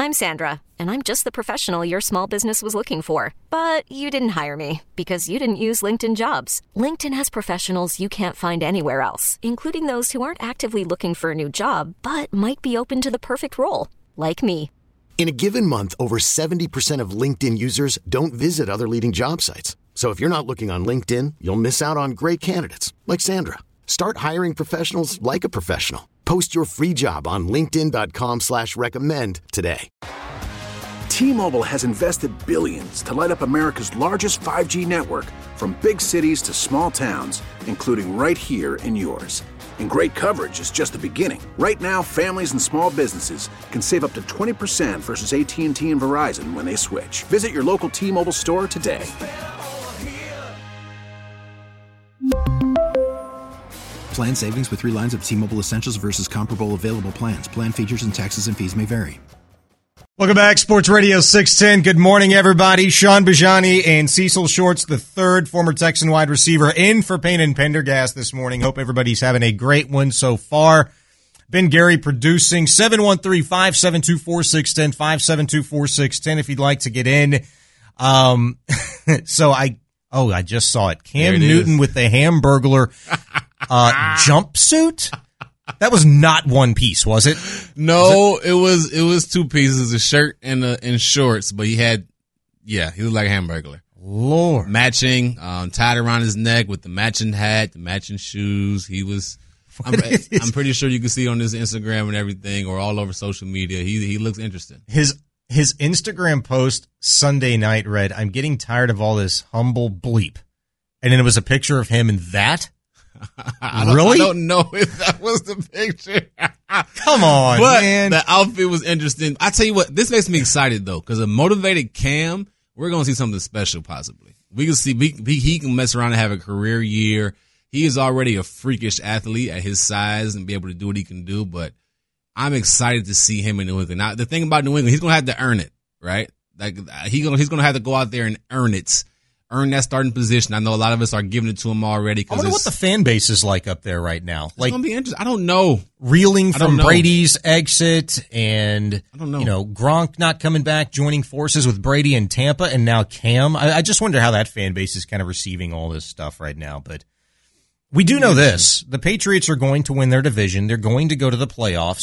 I'm Sandra, and I'm just the professional your small business was looking for. But you didn't hire me because you didn't use LinkedIn Jobs. LinkedIn has professionals you can't find anywhere else, including those who aren't actively looking for a new job, but might be open to the perfect role, like me. In a given month, over 70% of LinkedIn users don't visit other leading job sites. So if you're not looking on LinkedIn, you'll miss out on great candidates like Sandra. Start hiring professionals like a professional. Post your free job on linkedin.com/recommend today. T-Mobile has invested billions to light up America's largest 5G network, from big cities to small towns, including right here in yours. And great coverage is just the beginning. Right now, families and small businesses can save up to 20% versus AT&T and Verizon when they switch. Visit your local T-Mobile store today. Plan savings with 3 lines of T-Mobile Essentials versus comparable available plans. Plan features and taxes and fees may vary. Welcome back, Sports Radio 610. Good morning, everybody. Sean Bajani and Cecil Shorts, the third former Texan wide receiver, in for Payne and Pendergast this morning. Hope everybody's having a great one so far. Ben Gary producing, 713-572-4610, 572-4610 if you'd like to get in. I just saw it. Cam Newton with the Hamburglar jumpsuit. That was not one piece, was it? No, it was 2 pieces, a shirt and shorts, but he looked like a Hamburglar. Lord. Matching, tied around his neck with the matching hat, the matching shoes. I'm pretty sure you can see it on his Instagram and everything, or all over social media. He looks interesting. His Instagram post Sunday night read, "I'm getting tired of all this humble bleep." And then it was a picture of him in that. Really? I don't know if that was the picture. Come on, but man. The outfit was interesting. I tell you what, this makes me excited though, because a motivated Cam, we're going to see something special possibly. We can see he can mess around and have a career year. He is already a freakish athlete at his size and be able to do what he can do, but I'm excited to see him in New England. Now, the thing about New England, he's going to have to earn it, right? Like he's going to have to go out there and earn that starting position. I know a lot of us are giving it to him already. I wonder what the fan base is like up there right now. It's going to be interesting. I don't know. Reeling from Brady's exit and, I don't know. Gronk not coming back, joining forces with Brady in Tampa, and now Cam. I just wonder how that fan base is kind of receiving all this stuff right now. But we do know this. The Patriots are going to win their division. They're going to go to the playoffs.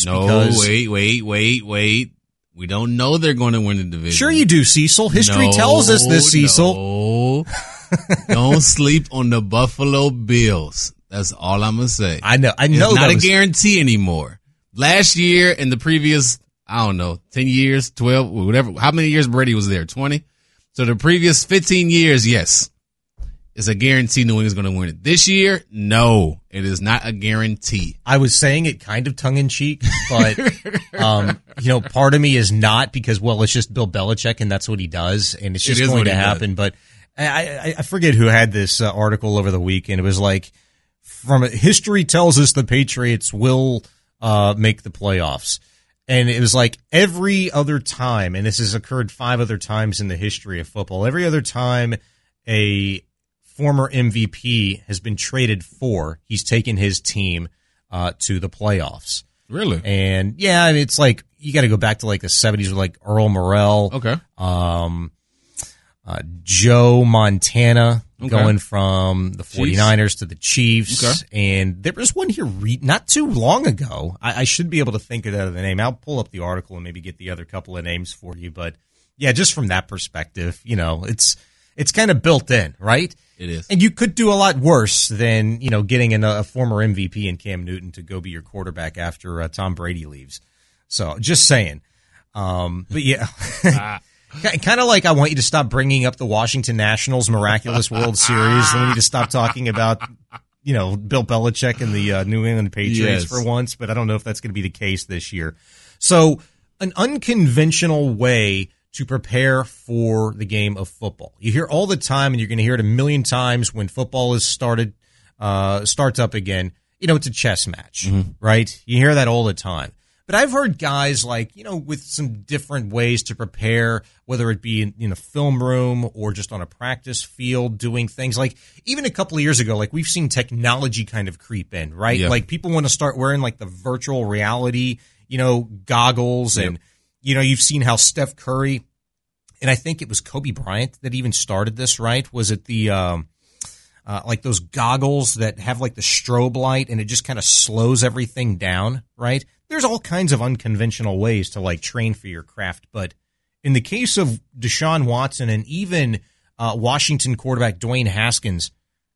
Wait. We don't know they're going to win the division. Sure you do, Cecil. History tells us this, Cecil. No. Don't sleep on the Buffalo Bills. That's all I'm going to say. I know. It's not a guarantee anymore. Last year and the previous, 10 years, 12, whatever. How many years Brady was there? 20? So the previous 15 years, yes. It's a guarantee New England's going to win it. This year, no, it is not a guarantee. I was saying it kind of tongue-in-cheek, but, part of me is not because, it's just Bill Belichick and that's what he does, and it's just going to happen. But I forget who had this article over the weekend. It was like, history tells us the Patriots will make the playoffs. And it was like every other time, and this has occurred 5 other times in the history of football, every other time a former MVP has been traded for, he's taken his team to the playoffs. Really? And it's like you got to go back to like the 70s with like Earl Morrell. Okay. Joe Montana going from the 49ers to the Chiefs. Okay. And there was one here not too long ago. I should be able to think of that the name. I'll pull up the article and maybe get the other couple of names for you. But yeah, just from that perspective, it's kind of built in, right? It is. And you could do a lot worse than, getting a former MVP in Cam Newton to go be your quarterback after Tom Brady leaves. So just saying. But yeah, kind of like I want you to stop bringing up the Washington Nationals miraculous World Series. I want you to stop talking about, Bill Belichick and the New England Patriots for once, but I don't know if that's going to be the case this year. So an unconventional way to prepare for the game of football. You hear all the time, and you're going to hear it a million times when football is starts up again. It's a chess match, right? You hear that all the time. But I've heard guys with some different ways to prepare, whether it be in a film room or just on a practice field doing things. Like even a couple of years ago, we've seen technology kind of creep in, right? Yeah. Like people want to start wearing the virtual reality, goggles and you've seen how Steph Curry, and I think it was Kobe Bryant that even started this, right? Was it the like those goggles that have like the strobe light and it just kind of slows everything down, right? There's all kinds of unconventional ways to like train for your craft, but in the case of Deshaun Watson and even Washington quarterback Dwayne Haskins,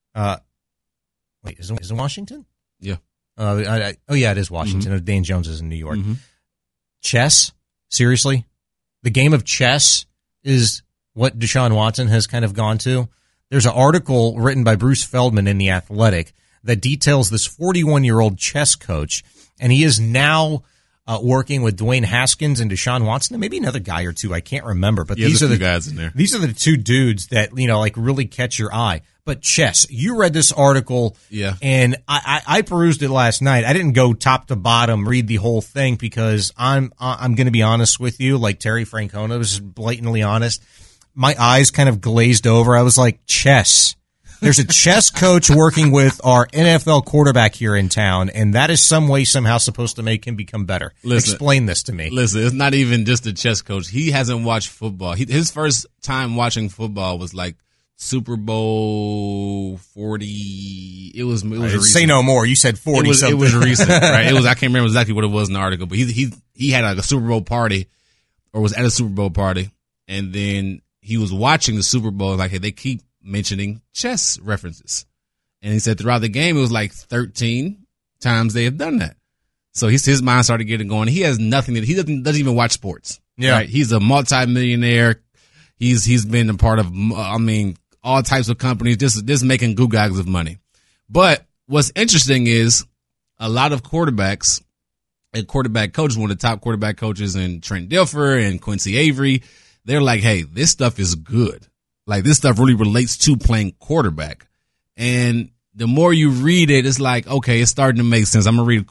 is it Washington? Yeah. Yeah, it is Washington. Mm-hmm. Dane Jones is in New York. Mm-hmm. Chess? Seriously? The game of chess is what Deshaun Watson has kind of gone to. There's an article written by Bruce Feldman in The Athletic that details this 41-year-old chess coach, and he is now working with Dwayne Haskins and Deshaun Watson, and maybe another guy or two. I can't remember, but these are the guys in there. These are the two dudes that like really catch your eye. But chess, you read this article, yeah, and I perused it last night. I didn't go top to bottom read the whole thing because I'm going to be honest with you, like Terry Francona was blatantly honest. My eyes kind of glazed over. I was like, chess. There's a chess coach working with our NFL quarterback here in town, and that is some way, somehow supposed to make him become better. Explain this to me. Listen, it's not even just a chess coach. He hasn't watched football. His first time watching football was like Super Bowl 40. It was recent. Say no more. You said 40 something. It was recent, right? I can't remember exactly what it was in the article, but he had like a Super Bowl party or was at a Super Bowl party, and then he was watching the Super Bowl like, hey, they keep mentioning chess references. And he said throughout the game, it was like 13 times they have done that. So his mind started getting going. He has nothing he doesn't even watch sports. Yeah. Right? He's a multimillionaire. He's been a part of, all types of companies, just making goo-gags of money. But what's interesting is a lot of quarterbacks and quarterback coaches, one of the top quarterback coaches in Trent Dilfer and Quincy Avery, they're like, hey, this stuff is good. Like, this stuff really relates to playing quarterback. And the more you read it, it's like, okay, it's starting to make sense. I'm going to read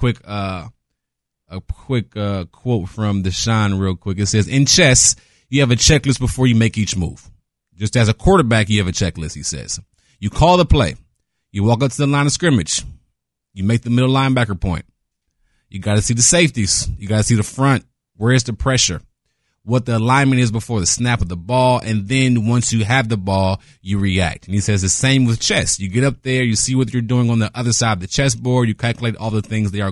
a quick quote from Deshaun real quick. It says, in chess, you have a checklist before you make each move. Just as a quarterback, you have a checklist, he says. You call the play. You walk up to the line of scrimmage. You make the middle linebacker point. You got to see the safeties. You got to see the front. Where is the pressure? What the alignment is before the snap of the ball, and then once you have the ball, you react. And he says the same with chess. You get up there, you see what you're doing on the other side of the chessboard, you calculate all the things they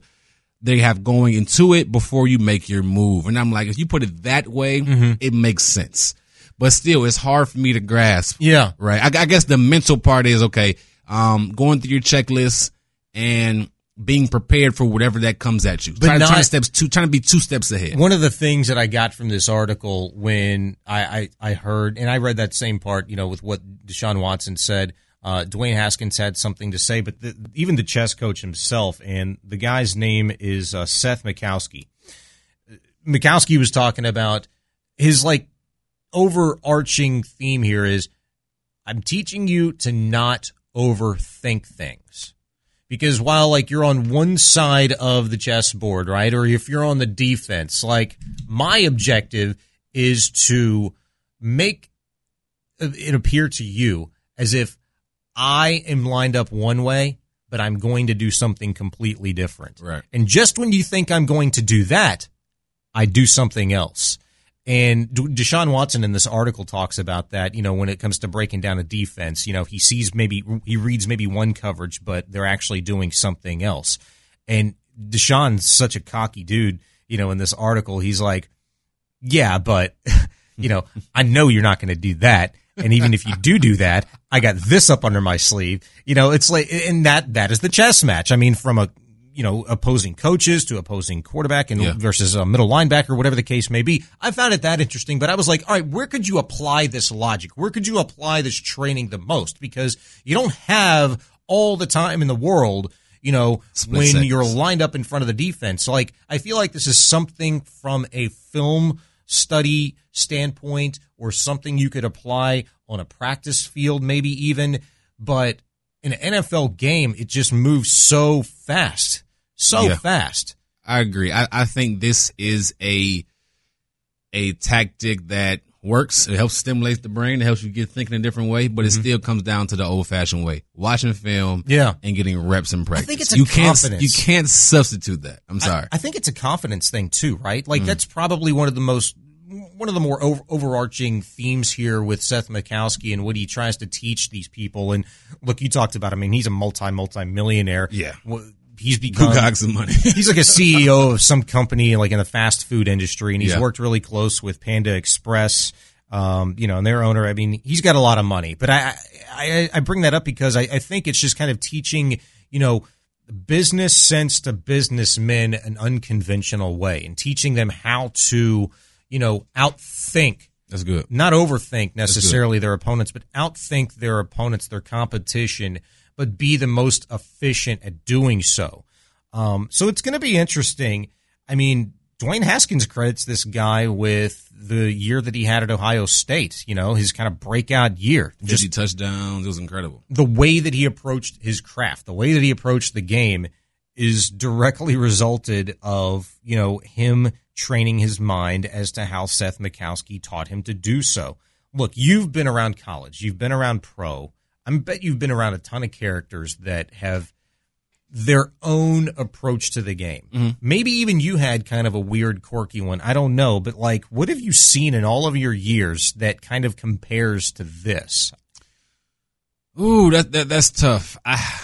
have going into it before you make your move. And I'm like, if you put it that way, it makes sense. But still, it's hard for me to grasp. Yeah. Right. I guess the mental part is, okay, going through your checklist and being prepared for whatever that comes at you. Trying to be 2 steps ahead. One of the things that I got from this article when I heard, and I read that same part, with what Deshaun Watson said, Dwayne Haskins had something to say, but even the chess coach himself, and the guy's name is Seth Mikowski. Mikowski was talking about his overarching theme here is, I'm teaching you to not overthink things. Because while you're on one side of the chessboard, right, or if you're on the defense, my objective is to make it appear to you as if I am lined up one way, but I'm going to do something completely different. Right. And just when you think I'm going to do that, I do something else. And Deshaun Watson in this article talks about that, when it comes to breaking down a defense, he reads maybe one coverage, but they're actually doing something else. And Deshaun's such a cocky dude, in this article, he's like, yeah, but, I know you're not going to do that. And even if you do that, I got this up under my sleeve. It's like, and that is the chess match. I mean, from opposing coaches to opposing quarterback and versus a middle linebacker, whatever the case may be. I found it that interesting, but I was like, all right, where could you apply this logic? Where could you apply this training the most? Because you don't have all the time in the world, when you're lined up in front of the defense. So I feel like this is something from a film study standpoint or something you could apply on a practice field, maybe even, but in an NFL game, it just moves so fast. Fast. I agree. I think this is a tactic that works. It helps stimulate the brain. It helps you get thinking a different way, but it still comes down to the old-fashioned way. Watching film and getting reps in practice. I think it's a confidence. You can't substitute that. I'm sorry. I think it's a confidence thing too, right? Like that's probably one of the more overarching themes here with Seth Mikowski and what he tries to teach these people. And look, you talked about, I mean, he's a multi-millionaire. Yeah. He's become, who got some money? He's like a CEO of some company, like in the fast food industry, and he's worked really close with Panda Express, and their owner. I mean, he's got a lot of money, but I bring that up because I think it's just kind of teaching, business sense to businessmen an unconventional way and teaching them how to, outthink. That's good. Not overthink necessarily their opponents, but outthink their opponents, their competition, but be the most efficient at doing so. So it's going to be interesting. I mean, Dwayne Haskins credits this guy with the year that he had at Ohio State, his kind of breakout year. 50 touchdowns. It was incredible. The way that he approached his craft, the way that he approached the game is directly resulted of, him training his mind as to how Seth Mikowski taught him to do so. Look, you've been around college. You've been around pro. I bet you've been around a ton of characters that have their own approach to the game. Mm-hmm. Maybe even you had kind of a weird, quirky one. I don't know. But, what have you seen in all of your years that kind of compares to this? Ooh, that's tough.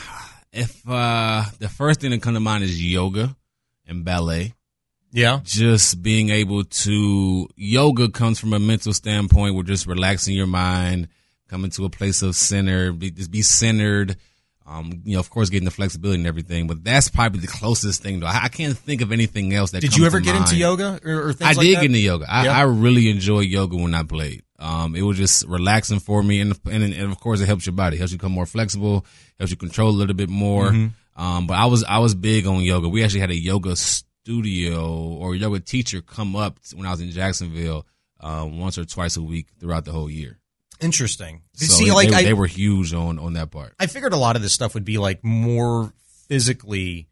The first thing that comes to mind is yoga and ballet. Yeah. Just being able to – yoga comes from a mental standpoint. We're just relaxing your mind, coming to a place of center, be centered, of course, getting the flexibility and everything. But that's probably the closest thing, though. I can't think of anything else that Did you ever get into yoga or things like that? I did get into yoga. I really enjoyed yoga when I played. It was just relaxing for me. And of course, it helps your body. It helps you become more flexible, helps you control a little bit more. Mm-hmm. But I was big on yoga. We actually had a yoga studio or yoga teacher come up when I was in Jacksonville once or twice a week throughout the whole year. Interesting. So they were huge on that part. I figured a lot of this stuff would be more physically,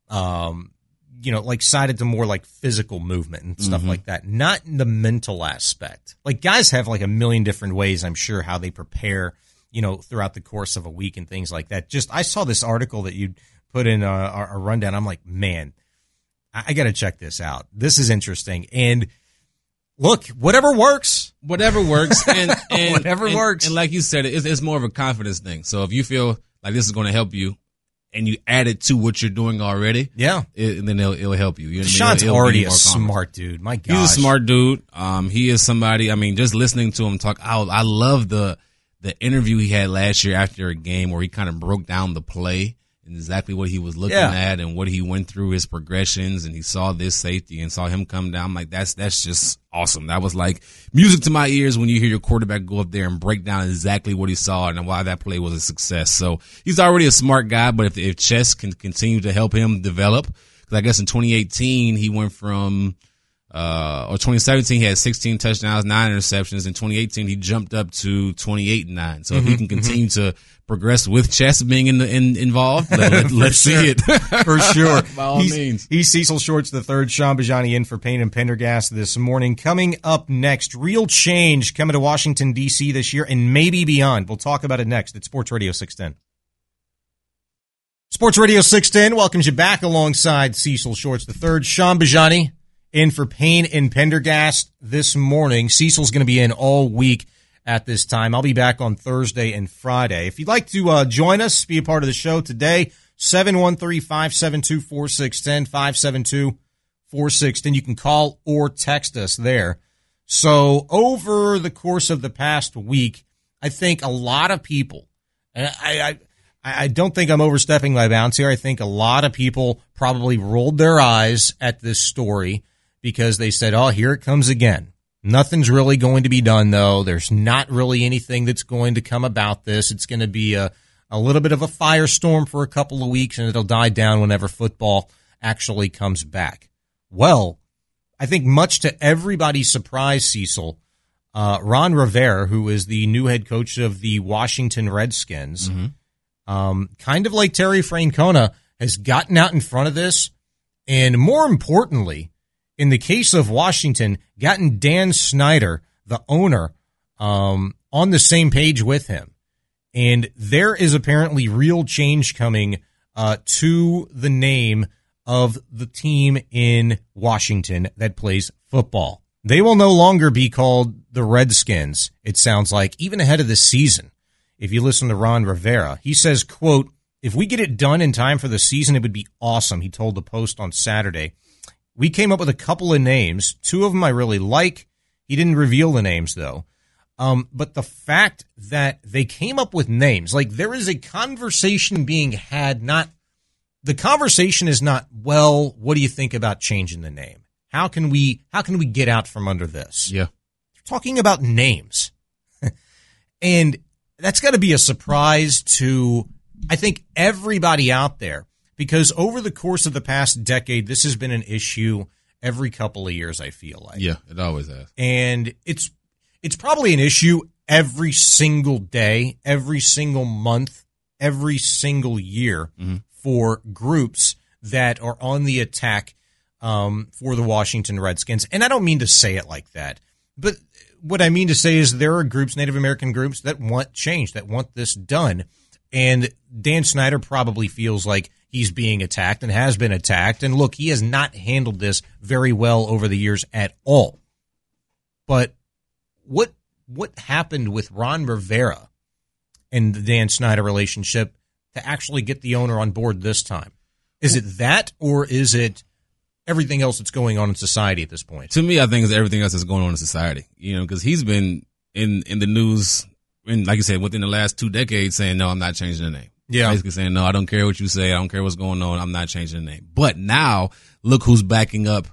sided to more physical movement and stuff like that, not the mental aspect. Guys have a million different ways, I'm sure, how they prepare, throughout the course of a week and things like that. I saw this article that you put in a rundown. I'm like, man, I got to check this out. This is interesting. And look, whatever works. Whatever works. And whatever works. And like you said, it's more of a confidence thing. So if you feel like this is going to help you and you add it to what you're doing already, then it'll help you. Sean's already a smart dude. My gosh. He's a smart dude. He is somebody, just listening to him talk, I love the interview he had last year after a game where he kind of broke down the play and exactly what he was looking at and what he went through, his progressions, and he saw this safety and saw him come down. I'm like, that's just awesome. That was like music to my ears when you hear your quarterback go up there and break down exactly what he saw and why that play was a success. So he's already a smart guy, but if chess can continue to help him develop, because I guess in 2018 he went from or 2017 he had 16 touchdowns, 9 interceptions. In 2018 he jumped up to 28-9. So if he can continue to progress with chess being involved, let's see it. For sure. By all means. He's Cecil Shorts III, Sean Bajani in for Payne and Pendergast this morning. Coming up next, real change coming to Washington, D.C. this year and maybe beyond. We'll talk about it next at Sports Radio 610. Sports Radio 610 welcomes you back alongside Cecil Shorts III, Sean Bajani in for Payne and Pendergast this morning. Cecil's going to be in all week at this time. I'll be back on Thursday and Friday. If you'd like to join us, be a part of the show today, 713-572-4610, 572-4610. You can call or text us there. So over the course of the past week, I think a lot of people, and I don't think I'm overstepping my bounds here. I think a lot of people probably rolled their eyes at this story because they said, oh, here it comes again. Nothing's really going to be done, though. There's not really anything that's going to come about this. It's going to be a little bit of a firestorm for a couple of weeks, and it'll die down whenever football actually comes back. Well, I think much to everybody's surprise, Cecil, Ron Rivera, who is the new head coach of the Washington Redskins, kind of like Terry Francona, has gotten out in front of this, and more importantly, in the case of Washington, gotten Dan Snyder, the owner, on the same page with him. And there is apparently real change coming to the name of the team in Washington that plays football. They will no longer be called the Redskins, it sounds like, even ahead of the season. If you listen to Ron Rivera, he says, quote, "If we get it done in time for the season, it would be awesome," he told the Post on Saturday. "We came up with a couple of names. Two of them I really like. He didn't reveal the names, though. But the fact that they came up with names, like there is a conversation being had, the conversation is not, well, what do you think about changing the name? How can we get out from under this? Yeah. They're talking about names. And that's got to be a surprise to, I think, everybody out there, because over the course of the past decade, this has been an issue every couple of years, I feel like. Yeah, it always has. And it's probably an issue every single day, every single month, every single year for groups that are on the attack for the Washington Redskins. And I don't mean to say it like that, but what I mean to say is there are groups, Native American groups, that want change, that want this done. And Dan Snyder probably feels like he's being attacked and has been attacked. And look, he has not handled this very well over the years at all. But what happened with Ron Rivera and the Dan Snyder relationship to actually get the owner on board this time? Is it that, or is it everything else that's going on in society at this point? To me, I think it's everything else that's going on in society. Because he's been in the news, and like you said, within the last 2 decades, saying, no, I'm not changing the name. Yeah. Basically saying, no, I don't care what you say. I don't care what's going on. I'm not changing the name. But now, look who's backing up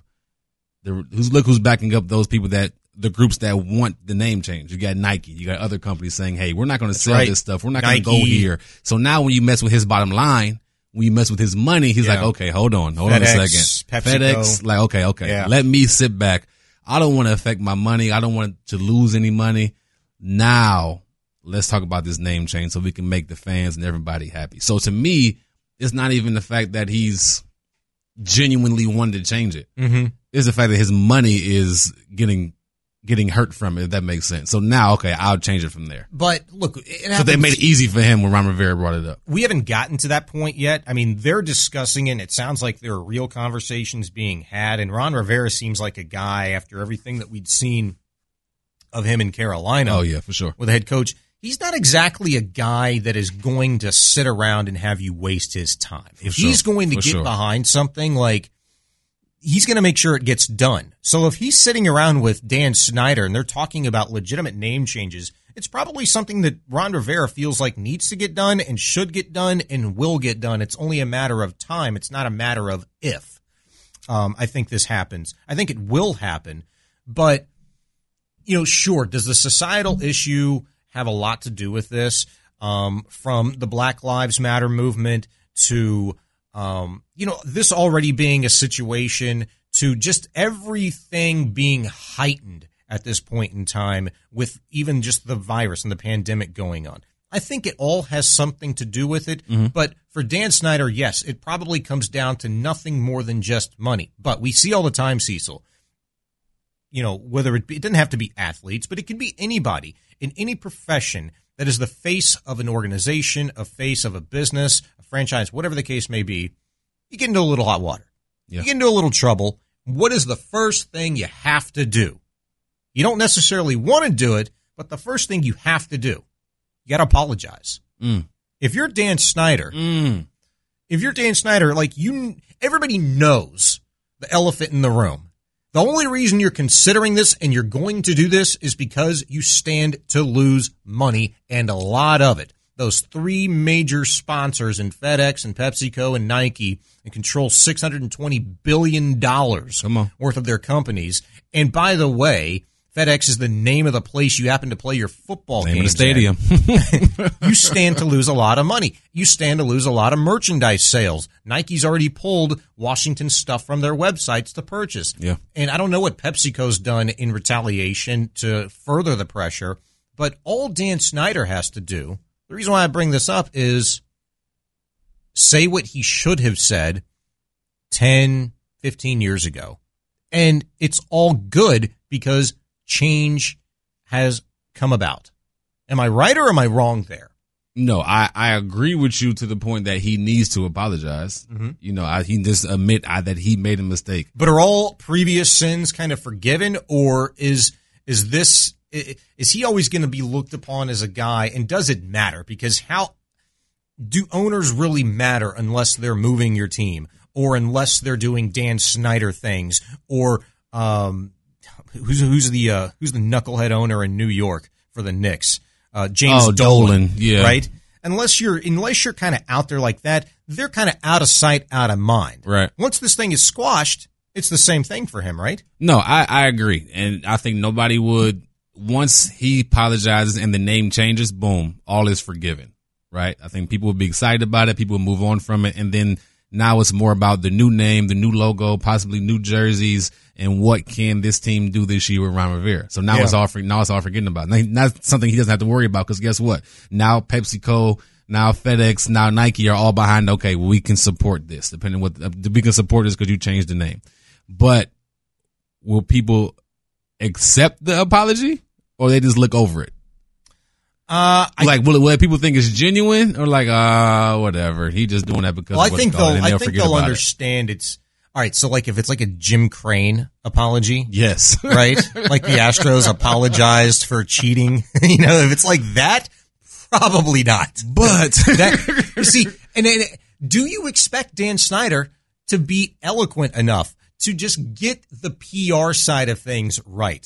those people, that the groups that want the name change. You got Nike. You got other companies saying, hey, we're not going to sell this stuff. We're not going to go here. So now when you mess with his bottom line, when you mess with his money, he's like, okay, hold on a second. FedEx, like, okay. Yeah. Let me sit back. I don't want to affect my money. I don't want to lose any money. Now, let's talk about this name change so we can make the fans and everybody happy. So to me, it's not even the fact that he's genuinely wanted to change it. Mm-hmm. It's the fact that his money is getting hurt from it, if that makes sense. So now, okay, I'll change it from there. But look, so they made it easy for him when Ron Rivera brought it up. We haven't gotten to that point yet. I mean, they're discussing it, and it sounds like there are real conversations being had, and Ron Rivera seems like a guy, after everything that we'd seen of him in Carolina. Oh, yeah, for sure. With the head coach. He's not exactly a guy that is going to sit around and have you waste his time. If he's going to get behind something, like, he's going to make sure it gets done. So if he's sitting around with Dan Snyder and they're talking about legitimate name changes, it's probably something that Ron Rivera feels like needs to get done and should get done and will get done. It's only a matter of time. It's not a matter of if. I think this happens. I think it will happen. But, sure, does the societal issue have a lot to do with this? From the Black Lives Matter movement to this already being a situation, to just everything being heightened at this point in time with even just the virus and the pandemic going on. I think it all has something to do with it. Mm-hmm. But for Dan Snyder, yes, it probably comes down to nothing more than just money. But we see all the time, Cecil, whether it doesn't have to be athletes, but it can be anybody in any profession that is the face of an organization, a face of a business, a franchise, whatever the case may be. You get into a little hot water. Yeah. You get into a little trouble. What is the first thing you have to do? You don't necessarily want to do it, but the first thing you have to do, you got to apologize. If you're Dan Snyder, everybody knows the elephant in the room. The only reason you're considering this and you're going to do this is because you stand to lose money, and a lot of it. Those three major sponsors in FedEx and PepsiCo and Nike and control $620 billion worth of their companies. And by the way, FedEx is the name of the place you happen to play your football games. Name of the stadium. You stand to lose a lot of money. You stand to lose a lot of merchandise sales. Nike's already pulled Washington stuff from their websites to purchase. Yeah. And I don't know what PepsiCo's done in retaliation to further the pressure, but all Dan Snyder has to do, the reason why I bring this up is say what he should have said 10, 15 years ago. And it's all good because change has come about. Am I right or am I wrong there? No, I agree with you to the point that he needs to apologize. Mm-hmm. You know, he just admit that he made a mistake. But are all previous sins kind of forgiven, or is he always going to be looked upon as a guy? And does it matter? Because how do owners really matter unless they're moving your team, or unless they're doing Dan Snyder things, or who's the knucklehead owner in New York for the Knicks? James Dolan, yeah. Right? Unless you're kind of out there like that, they're kind of out of sight, out of mind. Right. Once this thing is squashed, it's the same thing for him, right? No, I agree. And I think nobody would, once he apologizes and the name changes, boom, all is forgiven, right? I think people would be excited about it. People would move on from it. And then now it's more about the new name, the new logo, possibly new jerseys, and what can this team do this year with Ron Rivera. So now it's all forgetting about. Not something he doesn't have to worry about, because guess what? Now PepsiCo, now FedEx, now Nike are all behind. Okay, well, we can support this. Depending what we can support this because you changed the name. But will people accept the apology, or they just look over it? Will people think it's genuine, or whatever? He just doing that because. Well, I think they'll understand it's. All right, so if it's like a Jim Crane apology. Yes. Right? Like the Astros apologized for cheating. If it's like that, probably not. But you see, and do you expect Dan Snyder to be eloquent enough to just get the PR side of things right?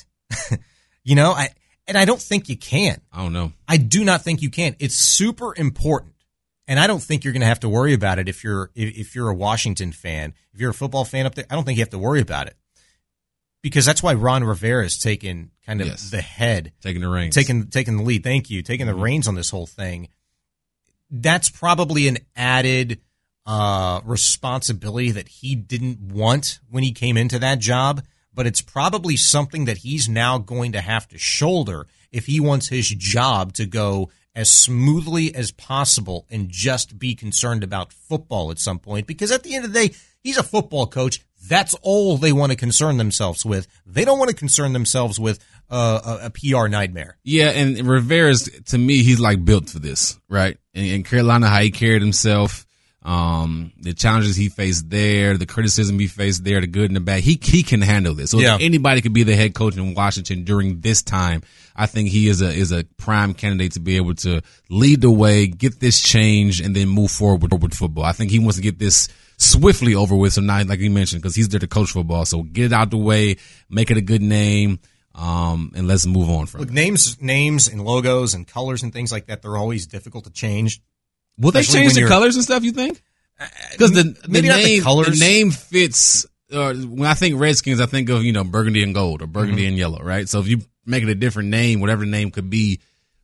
I don't think you can. I don't know. I do not think you can. It's super important. And I don't think you're going to have to worry about it if you're a Washington fan. If you're a football fan up there, I don't think you have to worry about it. Because that's why Ron Rivera is taking kind of the head. Taking the reins. Taking the lead. Thank you. Taking the reins on this whole thing. That's probably an added responsibility that he didn't want when he came into that job. But it's probably something that he's now going to have to shoulder if he wants his job to go as smoothly as possible and just be concerned about football at some point. Because at the end of the day, he's a football coach. That's all they want to concern themselves with. They don't want to concern themselves with a PR nightmare. Yeah, and Rivera's, to me, he's built for this, right? In Carolina, how he carried himself, the challenges he faced there, the criticism he faced there, the good and the bad, he can handle this. So if anybody could be the head coach in Washington during this time, I think he is a prime candidate to be able to lead the way, get this change, and then move forward with football. I think he wants to get this swiftly over with. So now, like you mentioned, because he's there to coach football, so get it out the way, make it a good name, and let's move on from it. Names and logos and colors and things like that, they're always difficult to change. Will they change the colors and stuff, you think? Because the name fits. When I think Redskins, I think of burgundy and gold or burgundy and yellow, right? So if you make it a different name, whatever the name could be,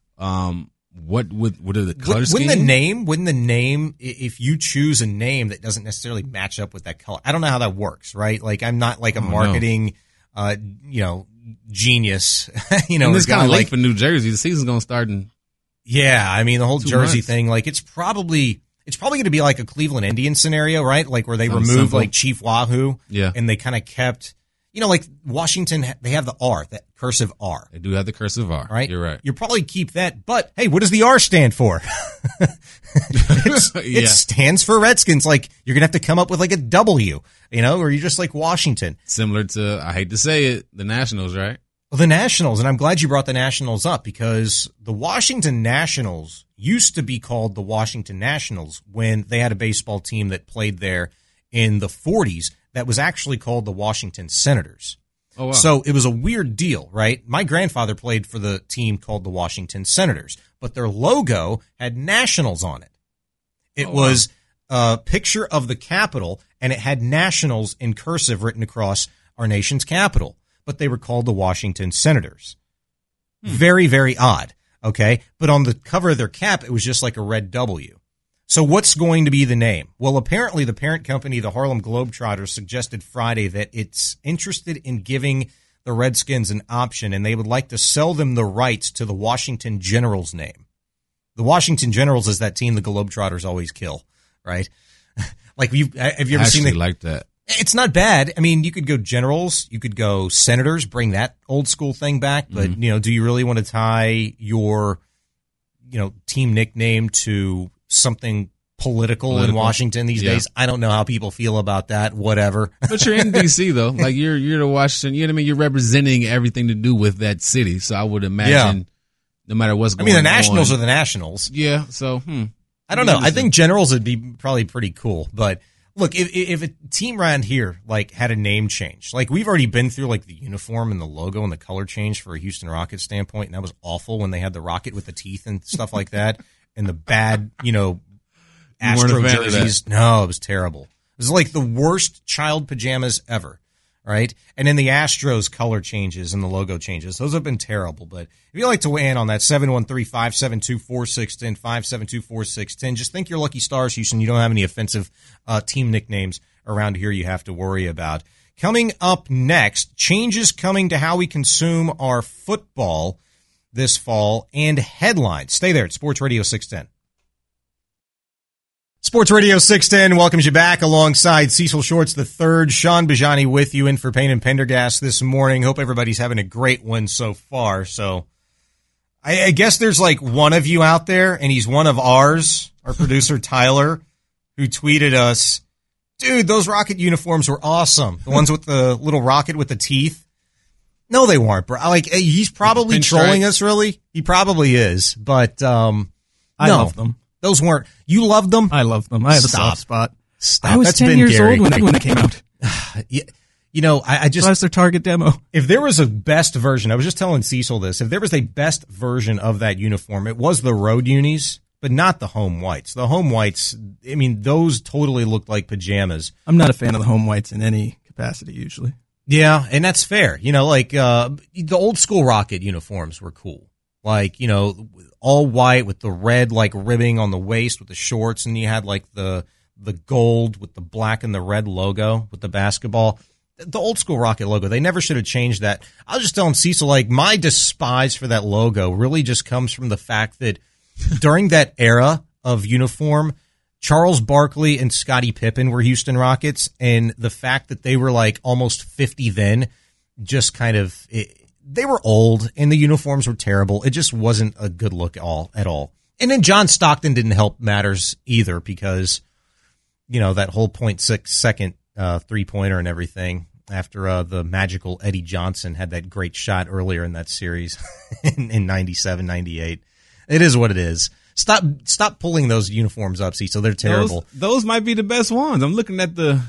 what are the color scheme? Wouldn't the name, if you choose a name that doesn't necessarily match up with that color, I don't know how that works, right? I'm not a marketing, genius, And it's kind of late for New Jersey. The season's gonna start in. Yeah, I mean the whole Jersey thing, it's probably going to be like a Cleveland Indians scenario, right? Where they removed Chief Wahoo, and they kind of kept, Washington, they have the R, that cursive R. They do have the cursive R, right? You're right. You'll probably keep that, but hey, what does the R stand for? It stands for Redskins. You're gonna have to come up with a W, or you're just like Washington. Similar to, I hate to say it, the Nationals, right? Well, the Nationals, and I'm glad you brought the Nationals up because the Washington Nationals used to be called the Washington Nationals when they had a baseball team that played there in the 40s that was actually called the Washington Senators. Oh, wow. So it was a weird deal, right? My grandfather played for the team called the Washington Senators, but their logo had Nationals on it. It was a picture of the Capitol, and it had Nationals in cursive written across our nation's capital. But they were called the Washington Senators. Very, very odd, okay? But on the cover of their cap, it was just like a red W. So what's going to be the name? Well, apparently the parent company, the Harlem Globetrotters, suggested Friday that it's interested in giving the Redskins an option, and they would like to sell them the rights to the Washington Generals name. The Washington Generals is that team the Globetrotters always kill, right? Have you ever seen like that? It's not bad. I mean, you could go Generals, you could go Senators, bring that old school thing back. But, do you really want to tie your, team nickname to something political in Washington these days? I don't know how people feel about that. Whatever. But you're in D.C. though. Like you're the Washington. You know what I mean? You're representing everything to do with that city. So I would imagine, no matter what's going on. I mean, the Nationals are the Nationals. Yeah. So I don't know. I think Generals would be probably pretty cool. But look, if a team around here had a name change, we've already been through the uniform and the logo and the color change for a Houston Rockets standpoint, and that was awful when they had the rocket with the teeth and stuff like that, and the bad Astro jerseys. No, it was terrible. It was the worst child pajamas ever, right? And then the Astros color changes and the logo changes. Those have been terrible. But if you'd like to weigh in on that, 713-572-4610, 572-4610. Just think you're lucky stars, Houston. You don't have any offensive team nicknames around here you have to worry about. Coming up next, changes coming to how we consume our football this fall and headlines. Stay there at Sports Radio 610. Sports Radio 610 welcomes you back alongside Cecil Shorts III. Sean Bajani with you in for Payne and Pendergast this morning. Hope everybody's having a great one so far. So I guess there's one of you out there, and he's one of ours, our producer Tyler, who tweeted us, dude, those Rocket uniforms were awesome. The ones with the little rocket with the teeth. No, they weren't, bro. He's probably trolling us, really. He probably is, but I love them. Those weren't. You loved them? I love them. I have a soft spot. Stop. I was That's 10 years Gary. old when they came out. I just. That's their target demo. If there was a best version, I was just telling Cecil this. If there was a best version of that uniform, it was the road unis, but not the home whites. The home whites, I mean, those totally looked like pajamas. I'm not a fan of the home whites in any capacity usually. Yeah, and that's fair. The old school Rocket uniforms were cool. All white with the red ribbing on the waist with the shorts, and you had the gold with the black and the red logo with the basketball. The old school Rocket logo, they never should have changed that. I was just telling Cecil, my despise for that logo really just comes from the fact that during that era of uniform, Charles Barkley and Scottie Pippen were Houston Rockets, and the fact that they were almost 50 then just kind of they were old and the uniforms were terrible. It just wasn't a good look at all. And then John Stockton didn't help matters either because, that whole 0.6 second 3-pointer and everything after the magical Eddie Johnson had that great shot earlier in that series in 97, 98. It is what it is. Stop pulling those uniforms up, see, so they're terrible. Those might be the best ones. I'm looking at the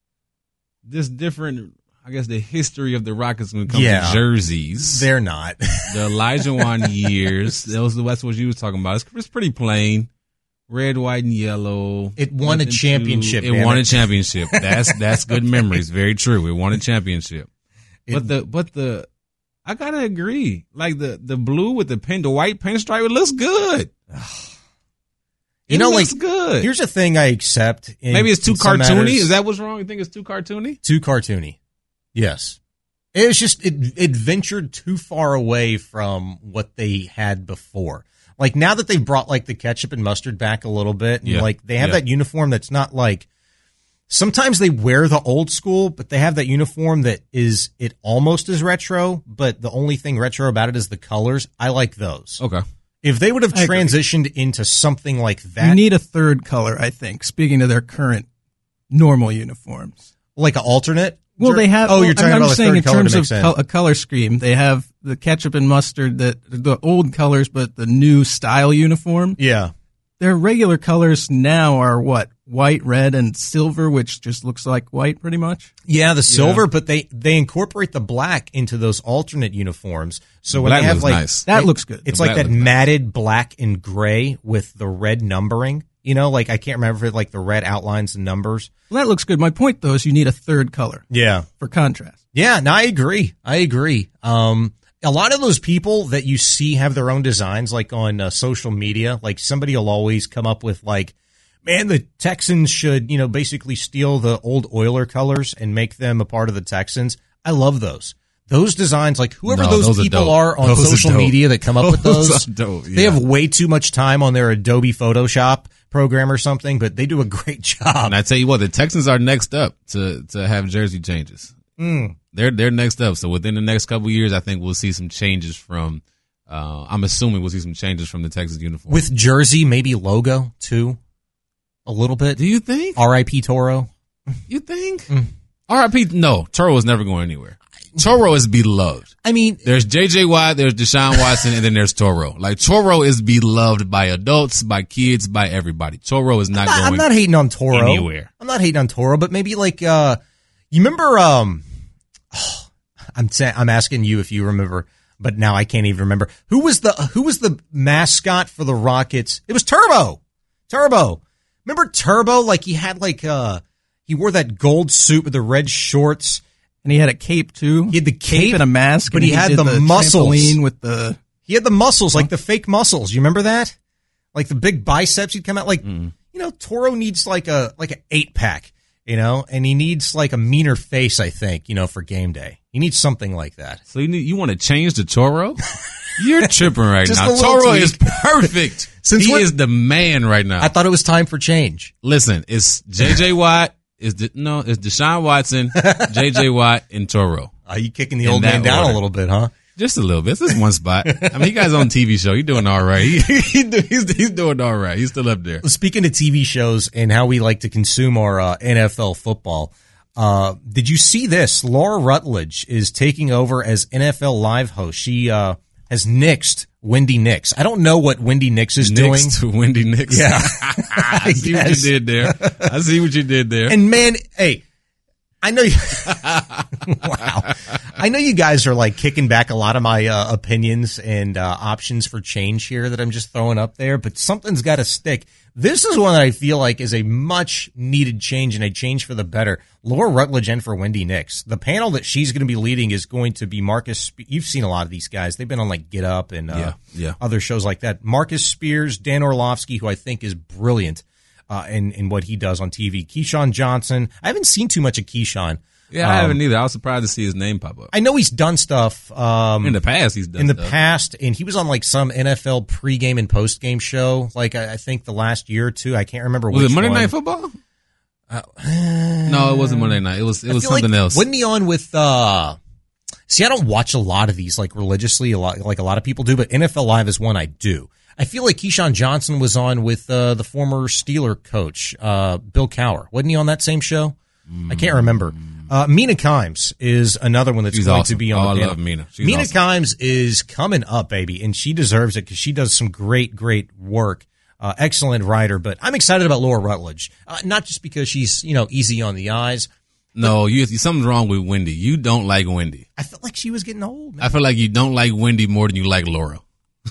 history of the Rockets when it comes to jerseys. They're not. The Elijah Wan years, that's what you was talking about. It's pretty plain. Red, white, and yellow. It won a championship. It won a championship. That's good memories. Very true. It won a championship. But the I gotta agree. The blue with the white pinstripe, it looks good. It looks good. Here's a thing I accept. Maybe it's too cartoony. Is that what's wrong? You think it's too cartoony? Too cartoony. Yes. It was just, it ventured too far away from what they had before. Now that they've brought the ketchup and mustard back a little bit, and they have that uniform that's not sometimes they wear the old school, but they have that uniform that is, it almost is retro, but the only thing retro about it is the colors. I like those. Okay. If they would have transitioned into something like that. You need a third color, I think, speaking of their current normal uniforms. Like an alternate? Well, they have. Oh, you're talking about the third color in terms of a color scheme. They have the ketchup and mustard, the old colors, but the new style uniform. Yeah. Their regular colors now are what? White, red, and silver, which just looks like white pretty much. Yeah, the silver, but they incorporate the black into those alternate uniforms. So when that they have nice. That looks good. It's that matted black and gray with the red numbering. I can't remember if it the red outlines and numbers. Well, that looks good. My point though is you need a third color. Yeah. For contrast. Yeah, no, I agree. A lot of those people that you see have their own designs, on social media. Somebody will always come up with man, the Texans should, basically steal the old Oiler colors and make them a part of the Texans. I love those. Those designs, whoever those people are on social media that come up with those, dope, yeah. They have way too much time on their Adobe Photoshop program or something, but they do a great job. And I tell you what, the Texans are next up to have jersey changes. They're next up. So within the next couple of years, I think we'll see some changes from. I'm assuming we'll see some changes from the Texas uniform with jersey, maybe logo too, a little bit. Do you think? R.I.P. Toro. You think? R.I.P. No, Toro is never going anywhere. Toro is beloved. I mean, there's J.J. Watt, there's Deshaun Watson, and then there's Toro. Like, Toro is beloved by adults, by kids, by everybody. Toro is not going I'm not hating on Toro. Anywhere. I'm not hating on Toro, but maybe like, you remember, I'm asking you if you remember, but now I can't even remember. Who was the mascot for the Rockets? It was Turbo. Remember Turbo? Like, he had like, he wore that gold suit with the red shorts. And he had a cape too. He had the cape and a mask, but he had the muscles. He had the muscles, like the fake muscles. You remember that? Like the big biceps. He'd come out like, Toro needs like an 8-pack, and he needs like a meaner face, I think, for game day. He needs something like that. So you want to change the Toro? You're tripping right now. Toro is perfect. He is the man right now. I thought it was time for change. Listen, it's J.J. Watt. It's Deshaun Watson, J.J. Watt, and Toro. Are you kicking the old man down a little bit, huh? Just a little bit. This is one spot. I mean, he guy's on TV show. He's doing all right. He's doing all right. He's still up there. Speaking of TV shows and how we like to consume our NFL football, did you see this? Laura Rutledge is taking over as NFL Live host. She has nixed Wendy Nix. I don't know what Wendy Nix is doing. To Wendy Nix. Yeah. I see what you did there. And man, hey, I know you, wow. I know you guys are like kicking back a lot of my opinions and options for change here that I'm just throwing up there, but something's got to stick. This is one that I feel like is a much needed change and a change for the better. Laura Rutledge and for Wendy Nix. The panel that she's going to be leading is going to be Marcus. You've seen a lot of these guys. They've been on like Get Up and other shows like that. Marcus Spears, Dan Orlovsky, who I think is brilliant in what he does on TV. Keyshawn Johnson. I haven't seen too much of Keyshawn. Yeah, I haven't either. I was surprised to see his name pop up. I know he's done stuff. In the past, and he was on like some NFL pregame and postgame show. Like I think the last year or two, I can't remember. Was it Monday Night Football? No, it wasn't Monday night. It was something else. Wasn't he on with? See, I don't watch a lot of these like religiously, like a lot of people do, but NFL Live is one I do. I feel like Keyshawn Johnson was on with the former Steeler coach, Bill Cowher. Wasn't he on that same show? I can't remember. Mina Kimes is another one that's going to be on the panel. I love Mina. Mina Kimes is coming up, baby, and she deserves it because she does some great, great work. Excellent writer, but I'm excited about Laura Rutledge. Not just because she's, easy on the eyes. No, something's wrong with Wendy. You don't like Wendy. I felt like she was getting old, man. I feel like you don't like Wendy more than you like Laura.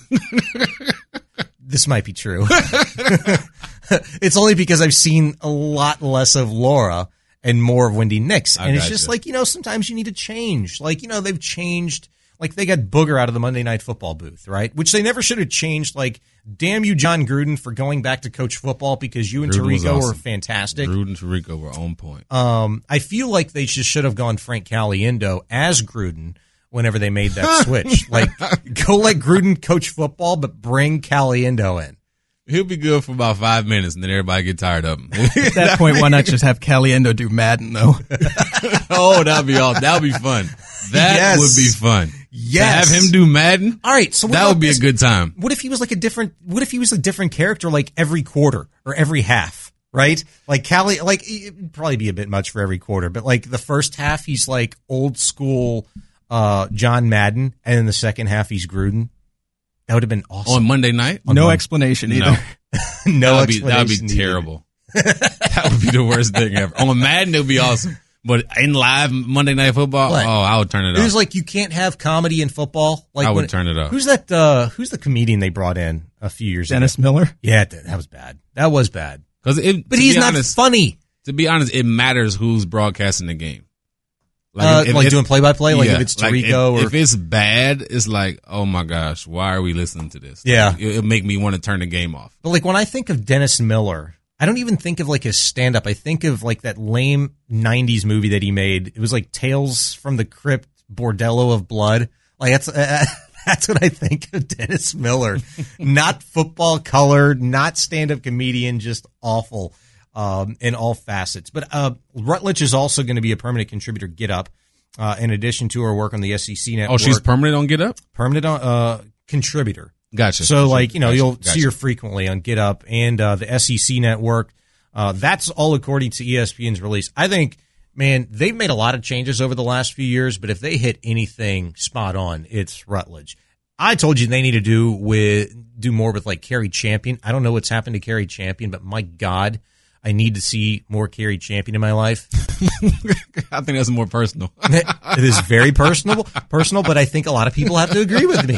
This might be true. It's only because I've seen a lot less of Laura and more of Wendy Nix. And it's just like, sometimes you need to change. Like, they've changed. Like, they got Booger out of the Monday Night Football booth, right? Which they never should have changed. Like, damn you, John Gruden, for going back to coach football because you and Tirico were fantastic. Gruden and Tirico were on point. I feel like they just should have gone Frank Caliendo as Gruden whenever they made that switch. Like, go let Gruden coach football, but bring Caliendo in. He'll be good for about 5 minutes, and then everybody get tired of him. At that point, why not just have Caliendo do Madden, though? Oh, that'd be awesome. That would be fun. That would be fun. Yes. To have him do Madden. All right. So that would be a good time. What if he was like a different character, like every quarter or every half, right? Like Callie, like it'd probably be a bit much for every quarter, but like the first half, he's like old school, John Madden. And then the second half, he's Gruden. That would have been awesome. On Monday night? No explanation either. No explanation. That would be terrible. That would be the worst thing ever. On Madden, it would be awesome. But in live Monday Night Football, I would turn it off. It was like you can't have comedy in football. Like I would turn it off. Who's that? Who's the comedian they brought in a few years ago? Dennis Miller? Yeah, that was bad. That was bad. But he's not funny. To be honest, it matters who's broadcasting the game. Like doing play-by-play? Like if it's Tirico if it's bad, it's like, oh my gosh, why are we listening to this? Yeah. Like, it'll make me want to turn the game off. But like when I think of Dennis Miller, I don't even think of like his stand-up. I think of like that lame 90s movie that he made. It was like Tales from the Crypt, Bordello of Blood. Like That's what I think of Dennis Miller. Not football color, not stand-up comedian, just awful in all facets. But Rutledge is also going to be a permanent contributor. Get Up, in addition to her work on the SEC network. Oh, she's permanent on Get Up? Permanent contributor. Gotcha. So, you'll see her frequently on Get Up and the SEC network. That's all according to ESPN's release. I think, man, they've made a lot of changes over the last few years, but if they hit anything spot on, it's Rutledge. I told you they need to do more with like Carrie Champion. I don't know what's happened to Carrie Champion, but my God, I need to see more Carrie Champion in my life. I think that's more personal. It is very personal, but I think a lot of people have to agree with me.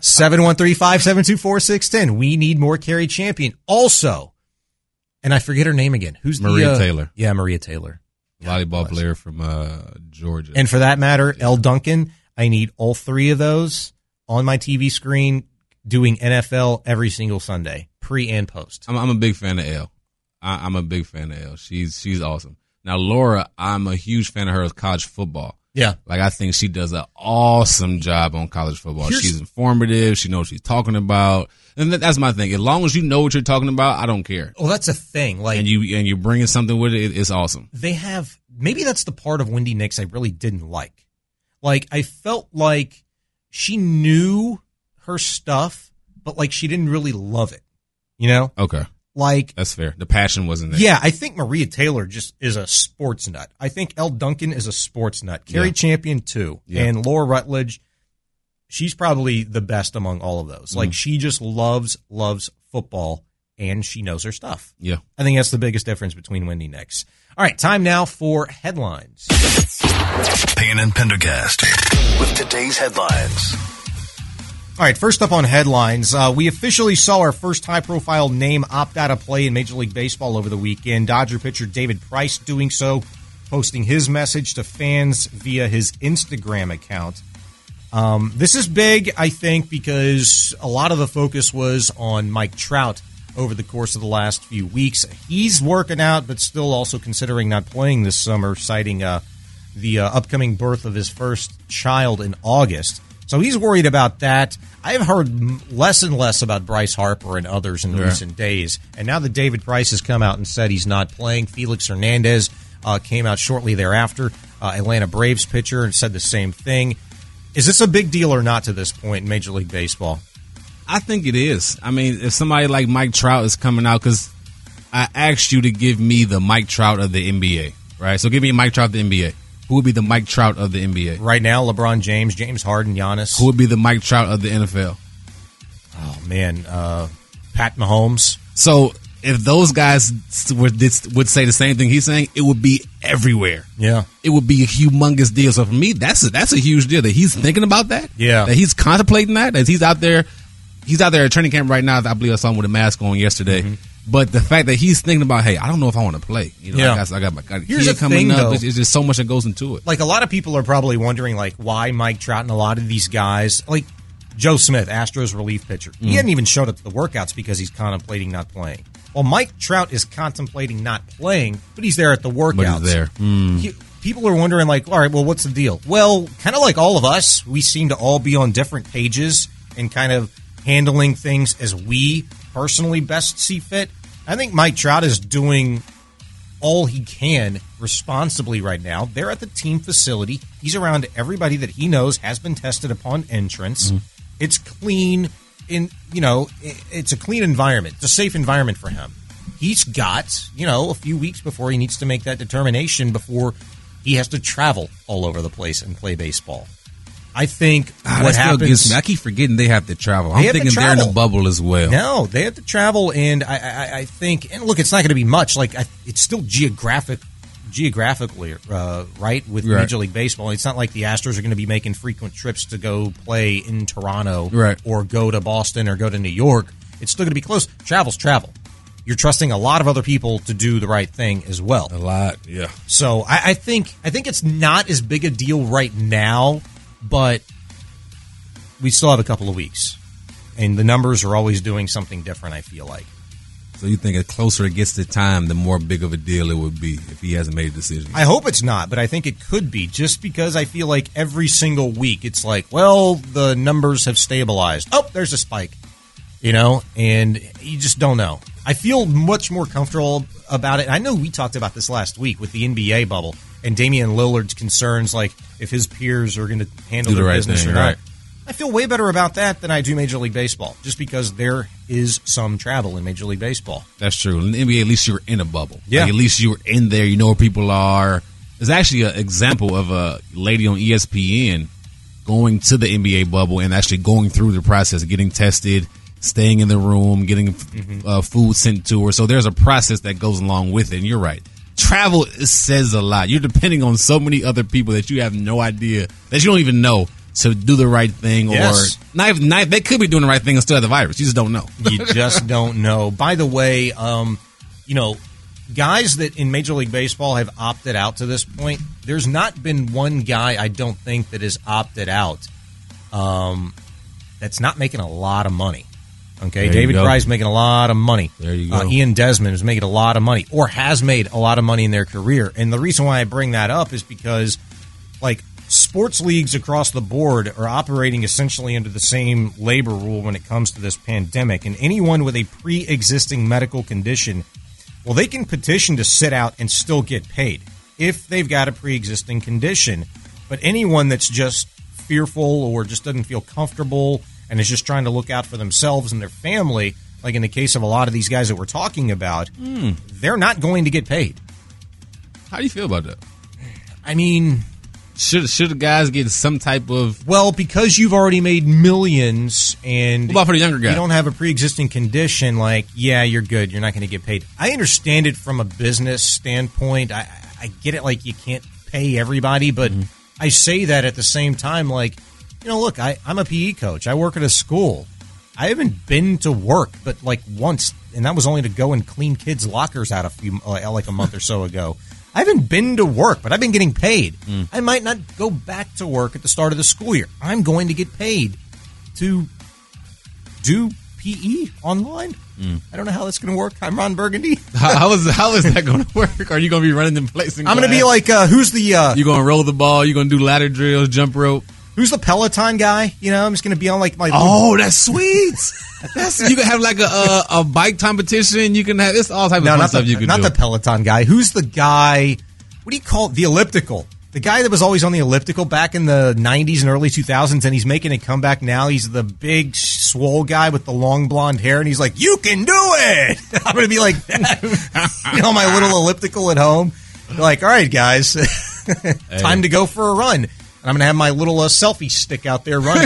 713-572-4610. We need more Carrie Champion. Also, and I forget her name again. Who's Maria Taylor? Yeah, Maria Taylor. Volleyball player from Georgia. And for that matter, Elle Duncan. I need all three of those on my TV screen doing NFL every single Sunday, pre and post. I'm a big fan of Elle. I'm a big fan of Elle. She's awesome. Now, Laura, I'm a huge fan of her as college football. Yeah. Like, I think she does an awesome job on college football. She's informative. She knows what she's talking about. And that's my thing. As long as you know what you're talking about, I don't care. Well, that's a thing. Like, and you bringing something with it, it's awesome. They have, maybe that's the part of Wendy Nix I really didn't like. Like, I felt like she knew her stuff, but like she didn't really love it. You know? Okay. Like, that's fair. The passion wasn't there. Yeah, I think Maria Taylor just is a sports nut. I think Elle Duncan is a sports nut. Carrie Champion too. Yeah. And Laura Rutledge, she's probably the best among all of those. Like, she just loves football, and she knows her stuff. Yeah. I think that's the biggest difference between Wendy Nix. All right, time now for headlines. Payne and Pendergast with today's headlines. All right, first up on headlines, we officially saw our first high-profile name opt out of play in Major League Baseball over the weekend. Dodger pitcher David Price doing so, posting his message to fans via his Instagram account. This is big, I think, because a lot of the focus was on Mike Trout over the course of the last few weeks. He's working out, but still also considering not playing this summer, citing the upcoming birth of his first child in August. So he's worried about that. I've heard less and less about Bryce Harper and others in recent days. And now that David Price has come out and said he's not playing, Felix Hernandez came out shortly thereafter, Atlanta Braves pitcher, and said the same thing. Is this a big deal or not to this point in Major League Baseball? I think it is. I mean, if somebody like Mike Trout is coming out, because I asked you to give me the Mike Trout of the NBA, right? So give me Mike Trout of the NBA. Who would be the Mike Trout of the NBA? Right now, LeBron James, James Harden, Giannis. Who would be the Mike Trout of the NFL? Oh, man. Pat Mahomes. So if those guys would say the same thing he's saying, it would be everywhere. Yeah. It would be a humongous deal. So for me, that's a huge deal that he's thinking about that. Yeah. That he's contemplating that he's out there at training camp right now. I believe I saw him with a mask on yesterday. Mm-hmm. But the fact that he's thinking about, hey, I don't know if I want to play. You know, I got my kid coming up. It's just so much that goes into it. Like, a lot of people are probably wondering, like, why Mike Trout and a lot of these guys, like Joe Smith, Astros relief pitcher, he hadn't even showed up to the workouts because he's contemplating not playing. Well, Mike Trout is contemplating not playing, but he's there at the workouts. But he's there. People are wondering, like, all right, well, what's the deal? Well, kind of like all of us, we seem to all be on different pages and kind of handling things as we personally best see fit. I think Mike Trout is doing all he can responsibly right now. They're at the team facility. He's around everybody that he knows has been tested upon entrance. Mm-hmm. It's clean. It's a clean environment. It's a safe environment for him. He's got, a few weeks before he needs to make that determination before he has to travel all over the place and play baseball. I think what happens... I keep forgetting they have to travel. I'm thinking they're in a bubble as well. No, they have to travel, and I think... And look, it's not going to be much. Like, it's still geographically, right, with Major League Baseball. It's not like the Astros are going to be making frequent trips to go play in Toronto or go to Boston or go to New York. It's still going to be close. Travel's travel. You're trusting a lot of other people to do the right thing as well. A lot, yeah. So I think it's not as big a deal right now, but we still have a couple of weeks. And the numbers are always doing something different, I feel like. So you think the closer it gets to time, the more big of a deal it would be if he hasn't made a decision? I hope it's not, but I think it could be, just because I feel like every single week it's like, well, the numbers have stabilized. Oh, there's a spike, and you just don't know. I feel much more comfortable about it. I know we talked about this last week with the NBA bubble and Damian Lillard's concerns, like if his peers are going to handle their business or not. Right. I feel way better about that than I do Major League Baseball, just because there is some travel in Major League Baseball. That's true. In the NBA, at least you were in a bubble. Yeah. At least you were in there. You know where people are. There's actually an example of a lady on ESPN going to the NBA bubble and actually going through the process, getting tested, staying in the room, getting food sent to her. So there's a process that goes along with it, and you're right. Travel says a lot. You're depending on so many other people that you have no idea, that you don't even know, to do the right thing. Yes. Or not, they could be doing the right thing and still have the virus. You just don't know. You just don't know. By the way, guys that in Major League Baseball have opted out to this point, there's not been one guy, I don't think, that has opted out that's not making a lot of money. Okay, David Fry's making a lot of money. There you go. Ian Desmond is making a lot of money, or has made a lot of money in their career. And the reason why I bring that up is because, sports leagues across the board are operating essentially under the same labor rule when it comes to this pandemic. And anyone with a pre-existing medical condition, well, they can petition to sit out and still get paid if they've got a pre-existing condition. But anyone that's just fearful or just doesn't feel comfortable and is just trying to look out for themselves and their family, like in the case of a lot of these guys that we're talking about, they're not going to get paid. How do you feel about that? I mean, should the guys get some type of... Well, because you've already made millions and... What about for the younger guy? You don't have a pre-existing condition, you're good. You're not going to get paid. I understand it from a business standpoint. I get it, you can't pay everybody, but I say that at the same time, look, I'm a PE coach. I work at a school. I haven't been to work, but once, and that was only to go and clean kids' lockers out a month or so ago. I haven't been to work, but I've been getting paid. I might not go back to work at the start of the school year. I'm going to get paid to do PE online. I don't know how that's going to work. I'm Ron Burgundy. How is that going to work? Are you going to be running them placing? I'm going to be who's the... you going to roll the ball? You going to do ladder drills, jump rope? Who's the Peloton guy? I'm just going to be on my... Oh, that's sweet. You can have a bike competition. You can have this all type of fun stuff you can do. Not the Peloton guy. Who's the guy? What do you call it? The elliptical. The guy that was always on the elliptical back in the 90s and early 2000s, and he's making a comeback now. He's the big, swole guy with the long blonde hair, and he's like, you can do it! I'm going to be like that. My little elliptical at home. Like, all right, guys, time to go for a run. And I'm going to have my little selfie stick out there running.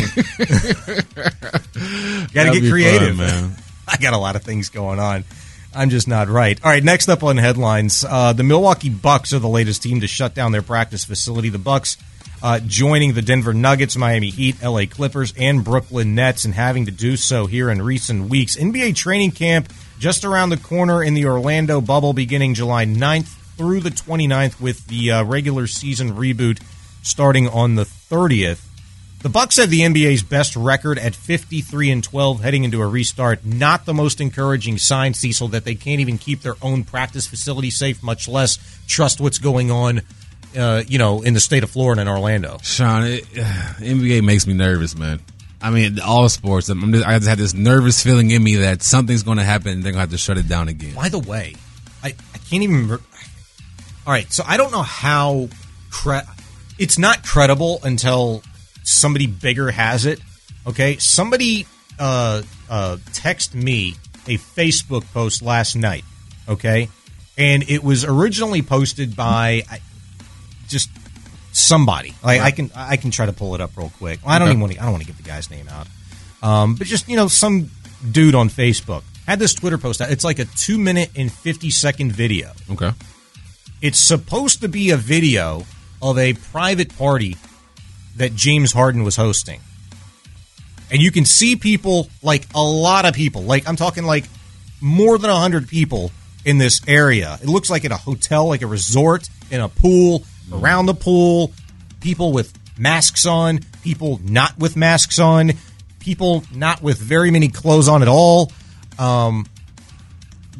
Got to get creative. Fun, man. I got a lot of things going on. I'm just not right. All right, next up on headlines, the Milwaukee Bucks are the latest team to shut down their practice facility. The Bucks joining the Denver Nuggets, Miami Heat, LA Clippers, and Brooklyn Nets, and having to do so here in recent weeks. NBA training camp just around the corner in the Orlando bubble beginning July 9th through the 29th with the regular season reboot starting on the 30th. The Bucks have the NBA's best record at 53-12 heading into a restart. Not the most encouraging sign, Cecil, that they can't even keep their own practice facility safe, much less trust what's going on, in the state of Florida and Orlando. Sean, NBA makes me nervous, man. I mean, all sports. I just have this nervous feeling in me that something's going to happen and they're going to have to shut it down again. By the way, I can't even... All right, so I don't know how... It's not credible until somebody bigger has it. Okay, somebody text me a Facebook post last night. Okay, and it was originally posted by just somebody. I can try to pull it up real quick. Well, I don't want to get the guy's name out. But just some dude on Facebook had this Twitter post out. It's like a 2-minute and 50-second video. Okay, it's supposed to be a video of a private party that James Harden was hosting. And you can see people, a lot of people. I'm talking more than 100 people in this area. It looks like at a hotel, like a resort, in a pool, around the pool, people with masks on, people not with masks on, people not with very many clothes on at all.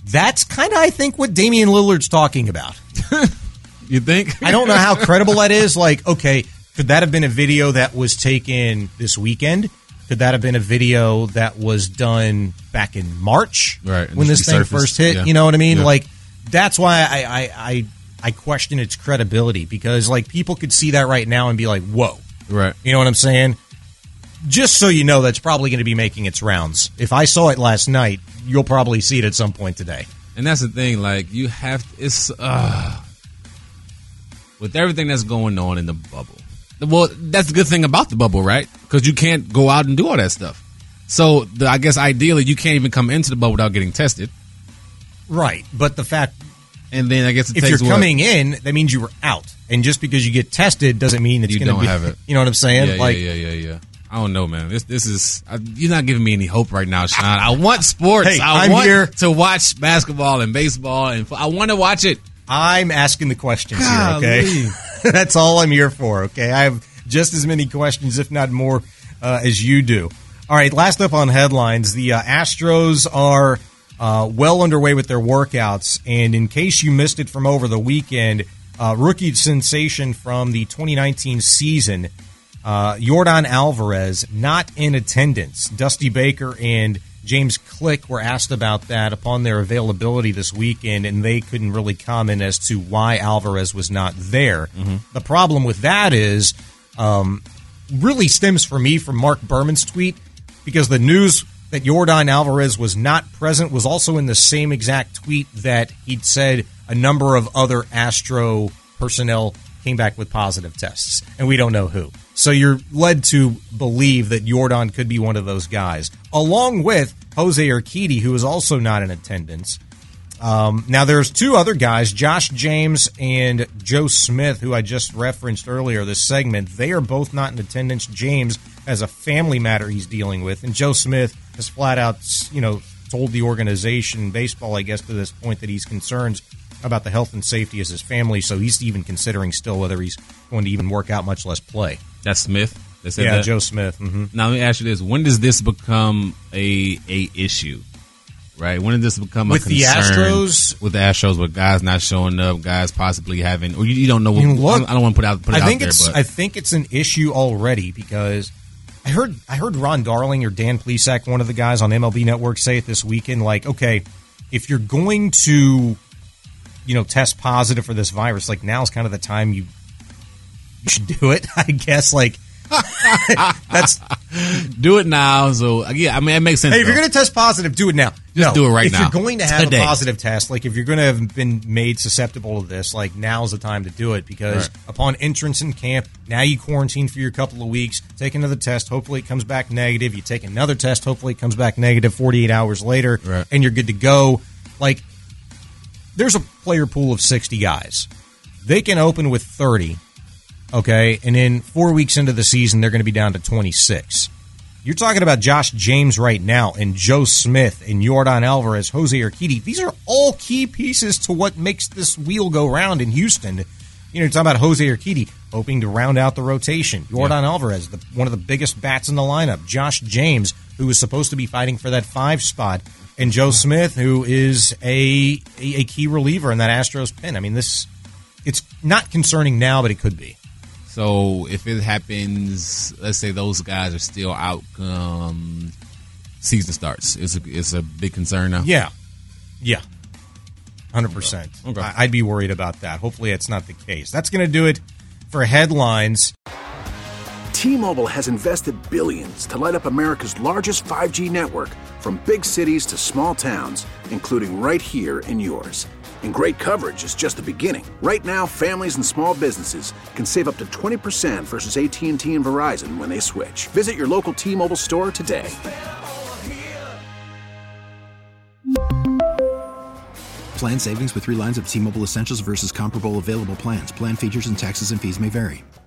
That's kind of, I think, what Damian Lillard's talking about. You think? I don't know how credible that is. Like, okay, could that have been a video that was taken this weekend? Could that have been a video that was done back in March, right, when this thing first hit? Yeah. You know what I mean? Yeah. Like, that's why I question its credibility, because like people could see that right now and be like, whoa. Right. You know what I'm saying? Just so you know, that's probably going to be making its rounds. If I saw it last night, you'll probably see it at some point today. And that's the thing, like, you have, it's, with everything that's going on in the bubble. Well, that's the good thing about the bubble, right? Because you can't go out and do all that stuff. So, I guess ideally, you can't even come into the bubble without getting tested. Right. But the fact, and then I guess it if takes you're coming in, that means you were out. And just because you get tested doesn't mean it's you going to don't be, have it. You know what I'm saying? Yeah. I don't know, man. This is you're not giving me any hope right now, Sean. I want sports. Hey, I I'm want here to watch basketball and baseball, and I want to watch it. I'm asking the questions Golly. here, okay? That's all I'm here for, okay? I have just as many questions, if not more, as you do. All right, last up on headlines, the Astros are well underway with their workouts, and in case you missed it from over the weekend, rookie sensation from the 2019 season, Yordan Alvarez, not in attendance. Dusty Baker and James Click were asked about that upon their availability this weekend, and they couldn't really comment as to why Alvarez was not there. Mm-hmm. The problem with that is really stems for me from Mark Berman's tweet, because the news that Yordan Alvarez was not present was also in the same exact tweet that he'd said a number of other Astro personnel came back with positive tests, and we don't know who. So you're led to believe that Yordan could be one of those guys, along with Jose Urquidy, who is also not in attendance. Now, there's two other guys, Josh James and Joe Smith, who I just referenced earlier this segment. They are both not in attendance. James has a family matter he's dealing with, and Joe Smith has flat out, told the organization, baseball, I guess, to this point, that he's concerned about the health and safety of his family, so he's even considering still whether he's going to even work out, much less play. That's Smith? They said yeah, that? Joe Smith. Mm-hmm. Now, let me ask you this. When does this become a issue? Right? When does this become with a concern? With the Astros, with guys not showing up, guys possibly having, or you don't know what, I don't want to put it out there. I think it's an issue already, because I heard Ron Darling or Dan Plesac, one of the guys on MLB Network, say it this weekend, like, okay, if you're going to test positive for this virus, like, now's kind of the time you should do it, I guess. Like, that's do it now. So yeah, I mean, it makes sense. Hey, if you're going to test positive, do it now. Just do it right now. If you're going to have today. a positive test, like if you're going to have been made susceptible to this, like, now's the time to do it, because upon entrance in camp, now you quarantine for your couple of weeks, take another test, hopefully it comes back negative. You take another test, hopefully it comes back negative 48 hours later, and you're good to go. Like, there's a player pool of 60 guys. They can open with 30. Okay, and then 4 weeks into the season, they're going to be down to 26. You're talking about Josh James right now, and Joe Smith, and Yordan Alvarez, Jose Urquidy. These are all key pieces to what makes this wheel go round in Houston. You're talking about Jose Urquidy, hoping to round out the rotation. Yordan Alvarez, one of the biggest bats in the lineup. Josh James, who is supposed to be fighting for that 5 spot. And Joe Smith, who is a key reliever in that Astros pen. I mean, it's not concerning now, but it could be. So if it happens, let's say those guys are still out, season starts. It's a big concern now. Yeah, 100%. Okay. I'd be worried about that. Hopefully, that's not the case. That's going to do it for headlines. T-Mobile has invested billions to light up America's largest 5G network, from big cities to small towns, including right here in yours. And great coverage is just the beginning. Right now, families and small businesses can save up to 20% versus AT&T and Verizon when they switch. Visit your local T-Mobile store today. Plan savings with 3 lines of T-Mobile Essentials versus comparable available plans. Plan features and taxes and fees may vary.